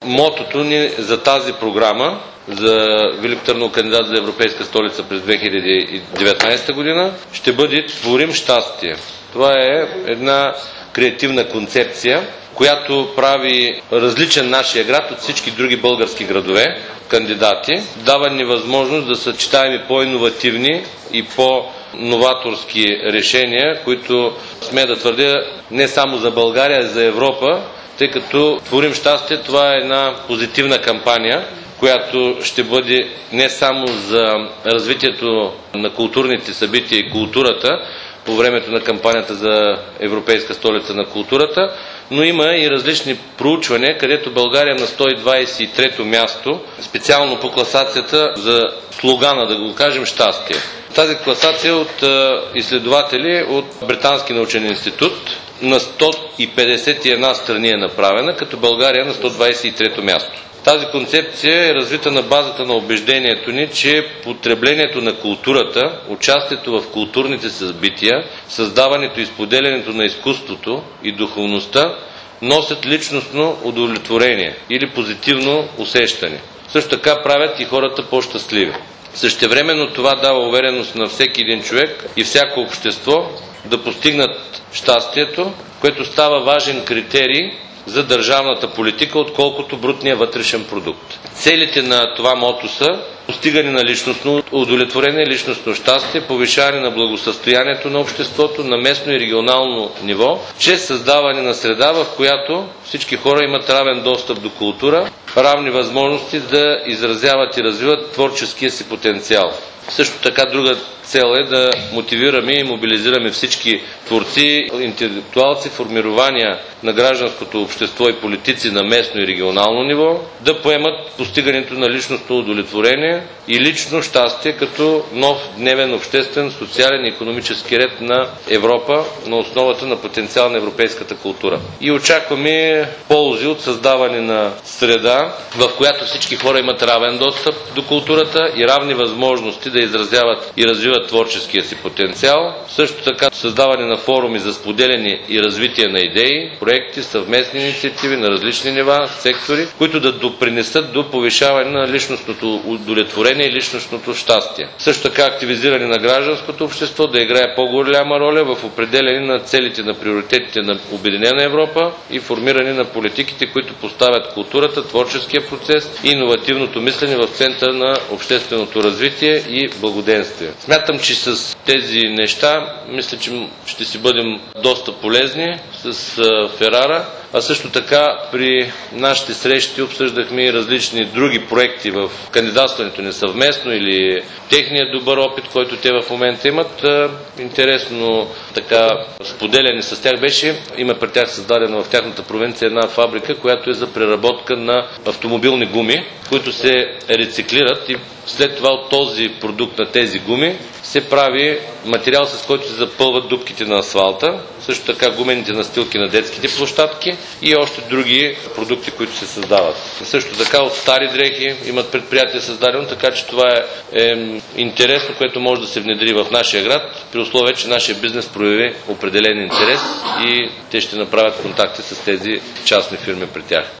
мотото ни за тази програма за Велико Търново кандидат за Европейска столица през 2019 година ще бъде "Творим щастие". Това е една креативна концепция, която прави различен нашия град от всички други български градове кандидати. Дава ни възможност да съчетаем и по-иновативни и по-новаторски решения, които, смея да твърдя, не само за България, а и за Европа, тъй като "Творим щастие" това е една позитивна кампания, която ще бъде не само за развитието на културните събития и културата по времето на кампанията за Европейска столица на културата, но има и различни проучвания, където България на 123-то място, специално по класацията за слогана, да го кажем, "Щастие". Тази класация от изследователи от Британски научен институт на 151 страни е направена, като България на 123-то място. Тази концепция е развита на базата на убеждението ни, че потреблението на културата, участието в културните събития, създаването и споделянето на изкуството и духовността носят личностно удовлетворение или позитивно усещане. Също така правят и хората по-щастливи. Същевременно това дава увереност на всеки един човек и всяко общество да постигнат щастието, което става важен критерий за държавната политика, отколкото брутния вътрешен продукт. Целите на това мото са постигане на личностно удовлетворение, личностно щастие, повишаване на благосъстоянието на обществото на местно и регионално ниво, чрез създаване на среда, в която всички хора имат равен достъп до култура, равни възможности да изразяват и развиват творческия си потенциал. Също така друга цел е да мотивираме и мобилизираме всички творци, интелектуалци, формирования на гражданското общество и политици на местно и регионално ниво да поемат постигането на личностно удовлетворение и лично щастие като нов дневен обществен, социален и икономически ред на Европа на основата на потенциал на европейската култура. И очакваме ползи от създаване на среда, в която всички хора имат равен достъп до културата и равни възможности да изразяват и развиват творческия си потенциал. Също така създаване на форуми за споделяне и развитие на идеи, проекти, съвместни инициативи на различни нива, сектори, които да допринесат до повишаване на личностното удовлетворение и личностното щастие. Също така активизиране на гражданското общество да играе по-голяма роля в определяне на целите на приоритетите на Обединена Европа и формиране на политиките, които поставят културата, творческия процес и иновативното мислене в центъра на общественото развитие и благоденствие. Смятам, че с тези неща, мисля, че ще си бъдем доста полезни с Ферара, а също така при нашите срещи обсъждахме и различни други проекти в кандидатстването ни съвместно или техният добър опит, който те в момента имат. Интересно така споделяне с тях беше, има при тях създадена в тяхната провинция една фабрика, която е за преработка на автомобилни гуми, които се рециклират и след това от този продукт на тези гуми се прави материал, с който се запълват дупките на асфалта, също така гумените настилки на детските площадки и още други продукти, които се създават. Също така от стари дрехи имат предприятие създадено, така че това е интересно, което може да се внедри в нашия град, при условие, че нашия бизнес прояви определен интерес и те ще направят контакти с тези частни фирми при тях.